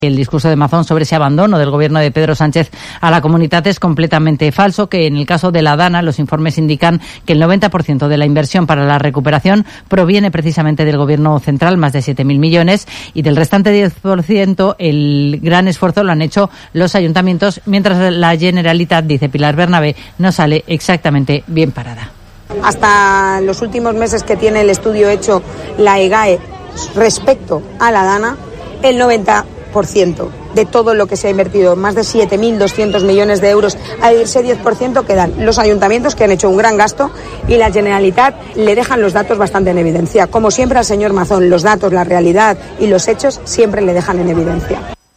El discurso de Mazón sobre ese abandono del gobierno de Pedro Sánchez a la comunidad es completamente falso, que en el caso de la Dana los informes indican que el 90% de la inversión para la recuperación proviene precisamente del gobierno central, más de 7.000 millones, y del restante 10% el gran esfuerzo lo han hecho los ayuntamientos, mientras la Generalitat, dice Pilar Bernabé, no sale exactamente bien parada. Hasta los últimos meses que tiene el estudio hecho la EGAE respecto a la Dana, el 90% de todo lo que se ha invertido, más de 7.200 millones de euros, a ese 10% quedan los ayuntamientos, que han hecho un gran gasto, y la Generalitat le dejan los datos bastante en evidencia. Como siempre al señor Mazón, los datos, la realidad y los hechos siempre le dejan en evidencia.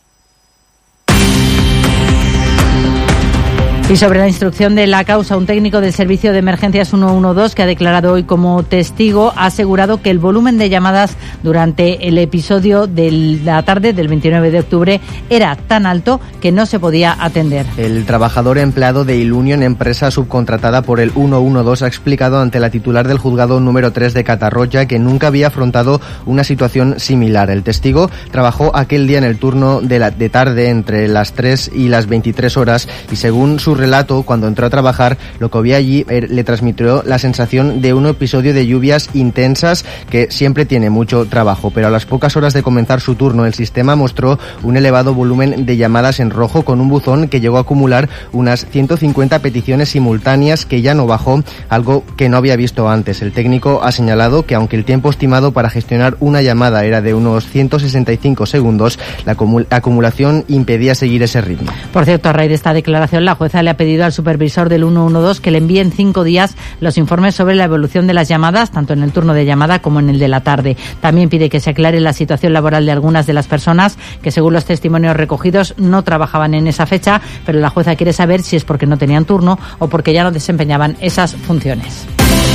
Y sobre la instrucción de la causa, un técnico del Servicio de Emergencias 112 que ha declarado hoy como testigo ha asegurado que el volumen de llamadas durante el episodio de la tarde del 29 de octubre era tan alto que no se podía atender. El trabajador empleado de Ilunion, empresa subcontratada por el 112, ha explicado ante la titular del juzgado número 3 de Catarroja que nunca había afrontado una situación similar. El testigo trabajó aquel día en el turno de tarde entre las 3 y las 23 horas y según su relato, cuando entró a trabajar, lo que había allí le transmitió la sensación de un episodio de lluvias intensas que siempre tiene mucho trabajo, pero a las pocas horas de comenzar su turno, el sistema mostró un elevado volumen de llamadas en rojo con un buzón que llegó a acumular unas 150 peticiones simultáneas que ya no bajó, algo que no había visto antes. El técnico ha señalado que aunque el tiempo estimado para gestionar una llamada era de unos 165 segundos, la acumulación impedía seguir ese ritmo. Por cierto, a raíz de esta declaración, la jueza le ha pedido al supervisor del 112 que le envíe en 5 días los informes sobre la evolución de las llamadas, tanto en el turno de llamada como en el de la tarde. También pide que se aclare la situación laboral de algunas de las personas que, según los testimonios recogidos, no trabajaban en esa fecha, pero la jueza quiere saber si es porque no tenían turno o porque ya no desempeñaban esas funciones.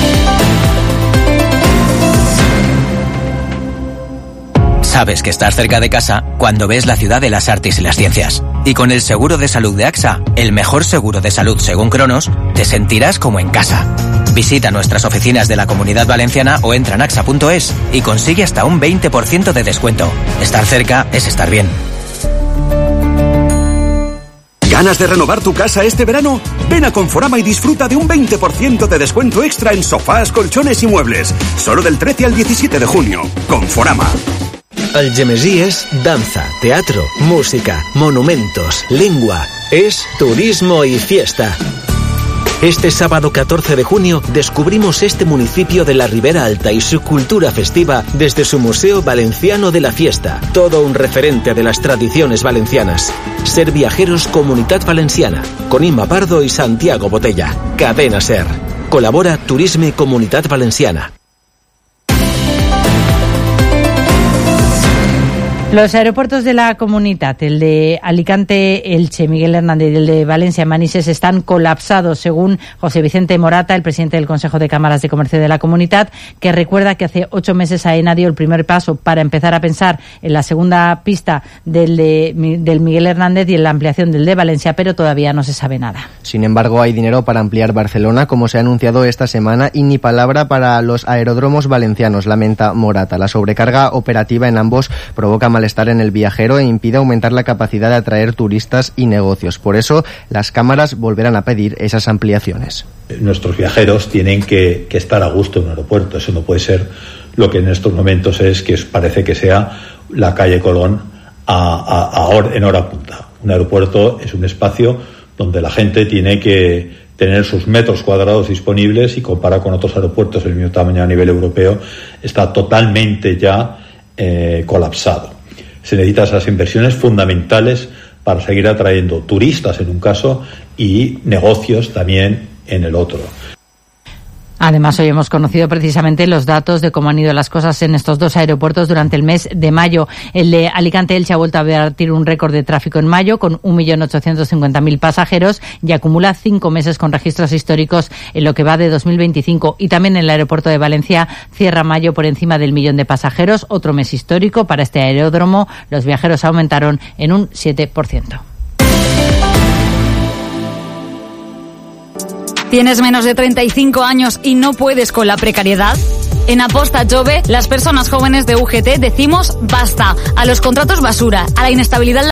Sabes que estás cerca de casa cuando ves la ciudad de las artes y las ciencias. Y con el seguro de salud de AXA, el mejor seguro de salud según Cronos, te sentirás como en casa. Visita nuestras oficinas de la Comunidad Valenciana o entra en axa.es y consigue hasta un 20% de descuento. Estar cerca es estar bien. ¿Ganas de renovar tu casa este verano? Ven a Conforama y disfruta de un 20% de descuento extra en sofás, colchones y muebles. Solo del 13 al 17 de junio. Conforama. El Gemesí es danza, teatro, música, monumentos, lengua. Es turismo y fiesta. Este sábado 14 de junio descubrimos este municipio de la Ribera Alta y su cultura festiva desde su Museo Valenciano de la Fiesta. Todo un referente de las tradiciones valencianas. Ser Viajeros Comunitat Valenciana, con Inma Pardo y Santiago Botella. Cadena Ser. Colabora Turisme Comunitat Valenciana. Los aeropuertos de la Comunitat, el de Alicante, Elche, Miguel Hernández y el de Valencia, Manises, están colapsados, según José Vicente Morata, el presidente del Consejo de Cámaras de Comercio de la Comunitat, que recuerda que hace 8 meses AENA dio el primer paso para empezar a pensar en la segunda pista del Miguel Hernández y en la ampliación del de Valencia, pero todavía no se sabe nada. Sin embargo, hay dinero para ampliar Barcelona, como se ha anunciado esta semana, y ni palabra para los aeródromos valencianos, lamenta Morata. La sobrecarga operativa en ambos provoca malestar en el viajero e impide aumentar la capacidad de atraer turistas y negocios. Por eso, las cámaras volverán a pedir esas ampliaciones. Nuestros viajeros tienen que estar a gusto en un aeropuerto. Eso no puede ser lo que en estos momentos es, que parece que sea la calle Colón en hora punta. Un aeropuerto es un espacio donde la gente tiene que tener sus metros cuadrados disponibles, y comparado con otros aeropuertos del mismo tamaño a nivel europeo, está totalmente ya colapsado. Se necesitan esas inversiones fundamentales para seguir atrayendo turistas en un caso y negocios también en el otro. Además, hoy hemos conocido precisamente los datos de cómo han ido las cosas en estos dos aeropuertos durante el mes de mayo. El de Alicante-Elche ha vuelto a batir un récord de tráfico en mayo con 1.850.000 pasajeros y acumula 5 meses con registros históricos en lo que va de 2025. Y también el aeropuerto de Valencia cierra mayo por encima del 1.000.000 de pasajeros, otro mes histórico para este aeródromo. Los viajeros aumentaron en un 7%. ¿Tienes menos de 35 años y no puedes con la precariedad? En Aposta Jove, las personas jóvenes de UGT decimos basta a los contratos basura, a la inestabilidad